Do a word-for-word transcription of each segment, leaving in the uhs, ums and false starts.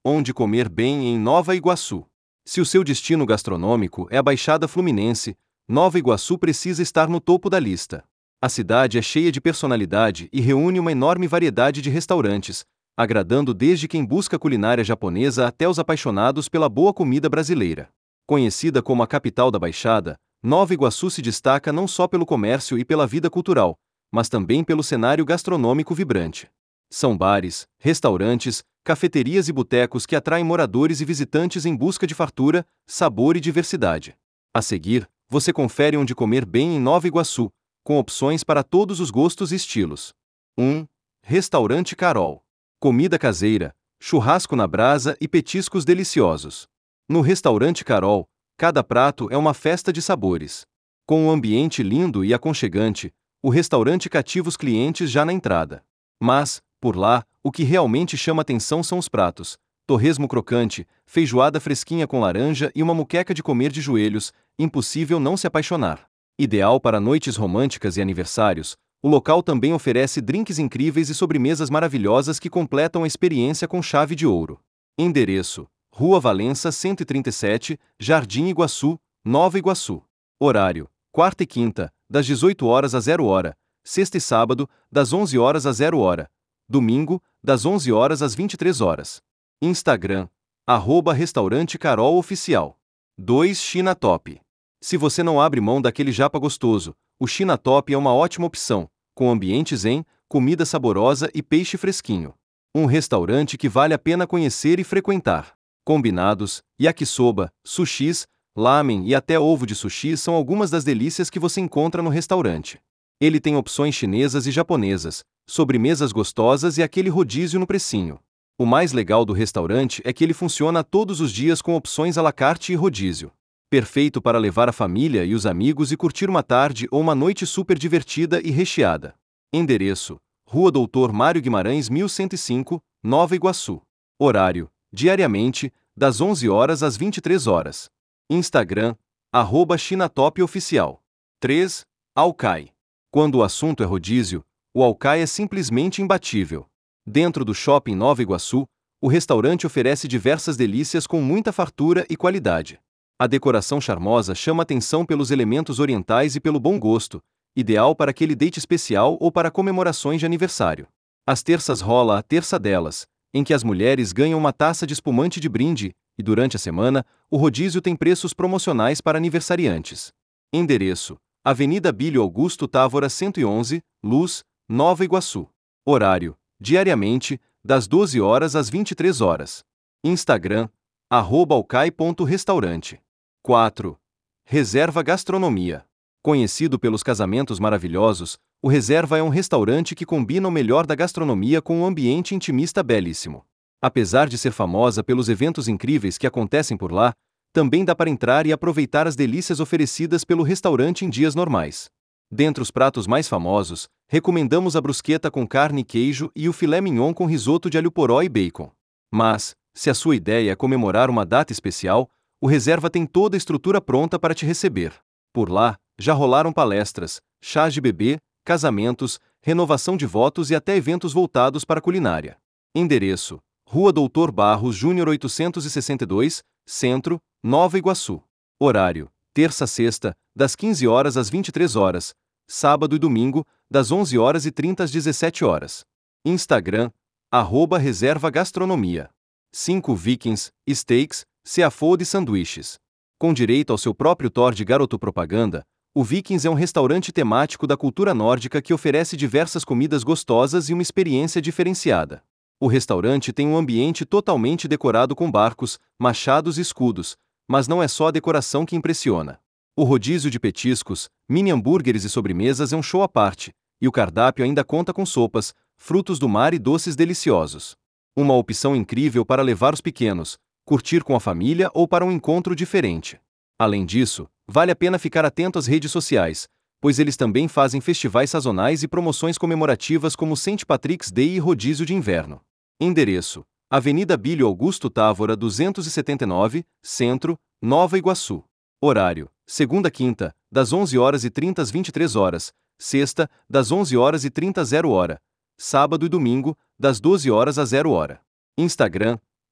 Onde comer bem em Nova Iguaçu. Se o seu destino gastronômico é a Baixada Fluminense, Nova Iguaçu precisa estar no topo da lista. A cidade é cheia de personalidade e reúne uma enorme variedade de restaurantes, agradando desde quem busca culinária japonesa até os apaixonados pela boa comida brasileira. Conhecida como a capital da Baixada, Nova Iguaçu se destaca não só pelo comércio e pela vida cultural, mas também pelo cenário gastronômico vibrante. São bares, restaurantes, cafeterias e botecos que atraem moradores e visitantes em busca de fartura, sabor e diversidade. A seguir, você confere onde comer bem em Nova Iguaçu, com opções para todos os gostos e estilos. um. Restaurante Carol. Comida caseira, churrasco na brasa e petiscos deliciosos. No Restaurante Carol, cada prato é uma festa de sabores. Com um ambiente lindo e aconchegante, o restaurante cativa os clientes já na entrada. Mas, por lá, o que realmente chama atenção são os pratos: torresmo crocante, feijoada fresquinha com laranja e uma muqueca de comer de joelhos, impossível não se apaixonar. Ideal para noites românticas e aniversários, o local também oferece drinks incríveis e sobremesas maravilhosas que completam a experiência com chave de ouro. Endereço: Rua Valença cento e trinta e sete, Jardim Iguaçu, Nova Iguaçu. Horário: quarta e quinta, das dezoito horas às zero hora, sexta e sábado, das onze horas às zero hora, domingo, das onze horas às vinte e três horas. Instagram, arroba Restaurante Carol Oficial. dois. China Top. Se você não abre mão daquele japa gostoso, o China Top é uma ótima opção, com ambiente zen, comida saborosa e peixe fresquinho. Um restaurante que vale a pena conhecer e frequentar. Combinados, yakisoba, sushis, lamen e até ovo de sushi são algumas das delícias que você encontra no restaurante. Ele tem opções chinesas e japonesas, sobremesas gostosas e aquele rodízio no precinho. O mais legal do restaurante é que ele funciona todos os dias com opções à la carte e rodízio. Perfeito para levar a família e os amigos e curtir uma tarde ou uma noite super divertida e recheada. Endereço: Rua Doutor Mário Guimarães mil cento e cinco, Nova Iguaçu. Horário: diariamente, das onze horas às vinte e três horas. Instagram, arroba Chinatop Oficial. três. Alcai. Quando o assunto é rodízio, o Alcai é simplesmente imbatível. Dentro do Shopping Nova Iguaçu, o restaurante oferece diversas delícias com muita fartura e qualidade. A decoração charmosa chama atenção pelos elementos orientais e pelo bom gosto, ideal para aquele date especial ou para comemorações de aniversário. Às terças rola a Terça Delas, em que as mulheres ganham uma taça de espumante de brinde, e durante a semana, o rodízio tem preços promocionais para aniversariantes. Endereço: Avenida Bílio Augusto Távora cento e onze, Luz, Nova Iguaçu. Horário: diariamente, das doze horas às vinte e três horas. Instagram, arroba alcai ponto restaurante. quatro. Reserva Gastronomia. Conhecido pelos casamentos maravilhosos, o Reserva é um restaurante que combina o melhor da gastronomia com um ambiente intimista belíssimo. Apesar de ser famosa pelos eventos incríveis que acontecem por lá, também dá para entrar e aproveitar as delícias oferecidas pelo restaurante em dias normais. Dentre os pratos mais famosos, recomendamos a brusqueta com carne e queijo e o filé mignon com risoto de alho poró e bacon. Mas, se a sua ideia é comemorar uma data especial, o Reserva tem toda a estrutura pronta para te receber. Por lá, já rolaram palestras, chás de bebê, casamentos, renovação de votos e até eventos voltados para a culinária. Endereço: Rua Doutor Barros Júnior oitocentos e sessenta e dois, Centro, Nova Iguaçu. Horário: terça a sexta, das quinze horas às vinte e três horas, sábado e domingo, das onze horas e trinta às dezessete horas. Instagram, arroba Reserva Gastronomia. cinco. Vikings, Steaks, Seafood e Sanduíches. Com direito ao seu próprio tour de garoto propaganda, o Vikings é um restaurante temático da cultura nórdica que oferece diversas comidas gostosas e uma experiência diferenciada. O restaurante tem um ambiente totalmente decorado com barcos, machados e escudos, mas não é só a decoração que impressiona. O rodízio de petiscos, mini hambúrgueres e sobremesas é um show à parte, e o cardápio ainda conta com sopas, frutos do mar e doces deliciosos. Uma opção incrível para levar os pequenos, curtir com a família ou para um encontro diferente. Além disso, vale a pena ficar atento às redes sociais, pois eles também fazem festivais sazonais e promoções comemorativas como Saint Patrick's Day e Rodízio de Inverno. Endereço: Avenida Bílio Augusto Távora duzentos e setenta e nove, Centro, Nova Iguaçu. Horário: segunda a quinta, das onze horas e trinta às vinte e três horas, sexta, das onze horas e trinta às zero hora, sábado e domingo, das doze horas às zero hora. Instagram,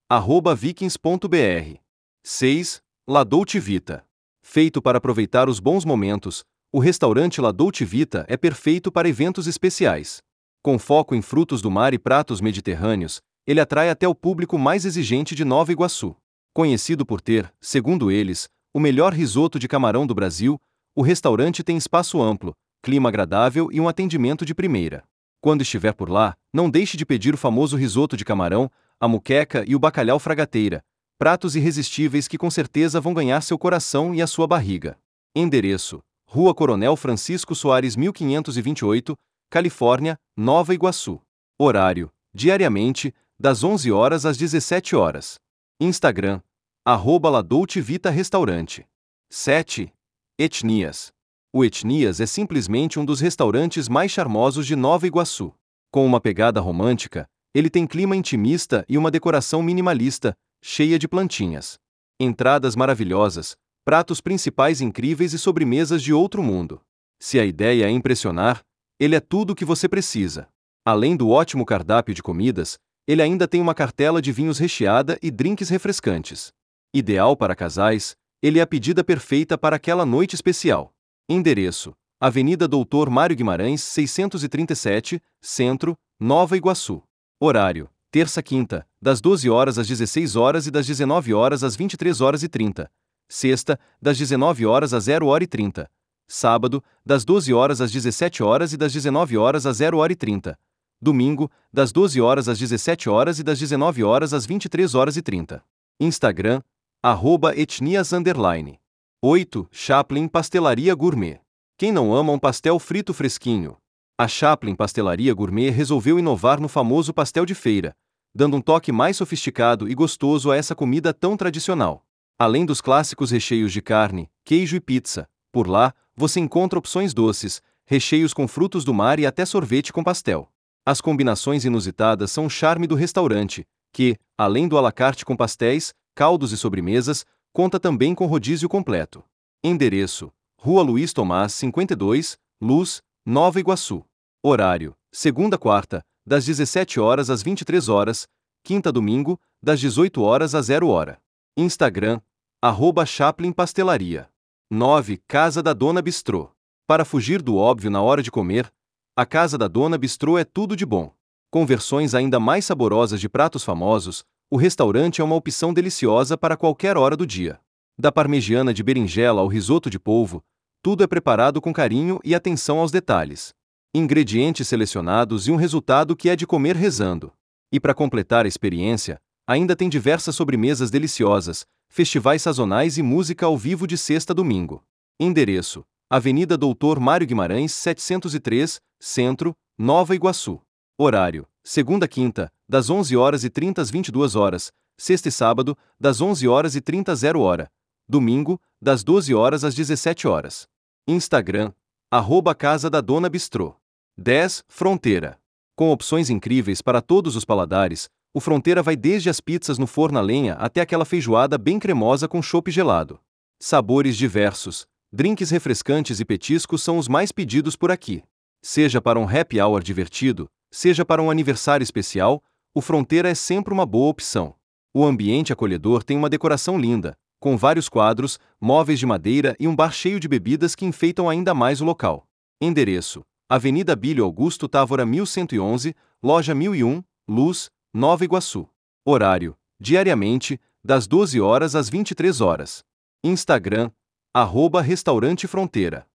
arroba vikings ponto br. seis. La Dolce Vita. Feito para aproveitar os bons momentos, o restaurante La Dolce Vita é perfeito para eventos especiais. Com foco em frutos do mar e pratos mediterrâneos, ele atrai até o público mais exigente de Nova Iguaçu. Conhecido por ter, segundo eles, o melhor risoto de camarão do Brasil, o restaurante tem espaço amplo, clima agradável e um atendimento de primeira. Quando estiver por lá, não deixe de pedir o famoso risoto de camarão, a muqueca e o bacalhau fragateira, pratos irresistíveis que com certeza vão ganhar seu coração e a sua barriga. Endereço: Rua Coronel Francisco Soares mil quinhentos e vinte e oito, Califórnia, Nova Iguaçu. Horário: diariamente, das onze horas às dezessete horas. Instagram: arroba La Dolce Vita Restaurante. sete. Etnias. O Etnias é simplesmente um dos restaurantes mais charmosos de Nova Iguaçu. Com uma pegada romântica, ele tem clima intimista e uma decoração minimalista, cheia de plantinhas. Entradas maravilhosas, pratos principais incríveis e sobremesas de outro mundo. Se a ideia é impressionar, ele é tudo o que você precisa. Além do ótimo cardápio de comidas, ele ainda tem uma cartela de vinhos recheada e drinks refrescantes. Ideal para casais, ele é a pedida perfeita para aquela noite especial. Endereço: Avenida Doutor Mário Guimarães, seiscentos e trinta e sete, Centro, Nova Iguaçu. Horário: terça-quinta, das doze horas às dezesseis horas e das dezenove horas às vinte e três horas e trinta. Sexta, das dezenove horas às zero hora e trinta. Sábado, das doze horas às dezessete horas e das dezenove horas às zero hora e trinta. Domingo, das doze horas às dezessete horas e das dezenove horas às vinte e três horas e trinta. Instagram: arroba etnias underline. oito. Chaplin Pastelaria Gourmet. Quem não ama um pastel frito fresquinho? A Chaplin Pastelaria Gourmet resolveu inovar no famoso pastel de feira, dando um toque mais sofisticado e gostoso a essa comida tão tradicional. Além dos clássicos recheios de carne, queijo e pizza, por lá, você encontra opções doces, recheios com frutos do mar e até sorvete com pastel. As combinações inusitadas são o charme do restaurante, que, além do à la carte com pastéis, caldos e sobremesas, conta também com rodízio completo. Endereço: Rua Luiz Tomás cinquenta e dois, Luz, Nova Iguaçu. Horário: segunda a quarta, das dezessete horas às vinte e três horas, quinta a domingo, das dezoito horas às zero hora. Instagram: arroba Chaplin Pastelaria. nove. Casa da Dona Bistrô. Para fugir do óbvio na hora de comer, a Casa da Dona Bistrô é tudo de bom. Com versões ainda mais saborosas de pratos famosos, o restaurante é uma opção deliciosa para qualquer hora do dia. Da parmegiana de berinjela ao risoto de polvo, tudo é preparado com carinho e atenção aos detalhes. Ingredientes selecionados e um resultado que é de comer rezando. E para completar a experiência, ainda tem diversas sobremesas deliciosas, festivais sazonais e música ao vivo de sexta a domingo. Endereço: Avenida Doutor Mário Guimarães setecentos e três, Centro, Nova Iguaçu. Horário: segunda a quinta, das onze horas e trinta às vinte e duas horas, sexta e sábado, das onze horas e trinta às zero hora. Domingo, das doze horas às dezessete horas. Instagram: arroba Casa da Dona Bistrô. dez. Fronteira. Com opções incríveis para todos os paladares, o Fronteira vai desde as pizzas no forno a lenha até aquela feijoada bem cremosa com chopp gelado. Sabores diversos, drinks refrescantes e petiscos são os mais pedidos por aqui. Seja para um happy hour divertido, seja para um aniversário especial, o Fronteira é sempre uma boa opção. O ambiente acolhedor tem uma decoração linda, com vários quadros, móveis de madeira e um bar cheio de bebidas que enfeitam ainda mais o local. Endereço: Avenida Bílio Augusto Távora mil cento e onze, Loja mil e um, Luz, Nova Iguaçu. Horário: diariamente, das doze horas às vinte e três horas. Instagram: arroba Restaurante Fronteira.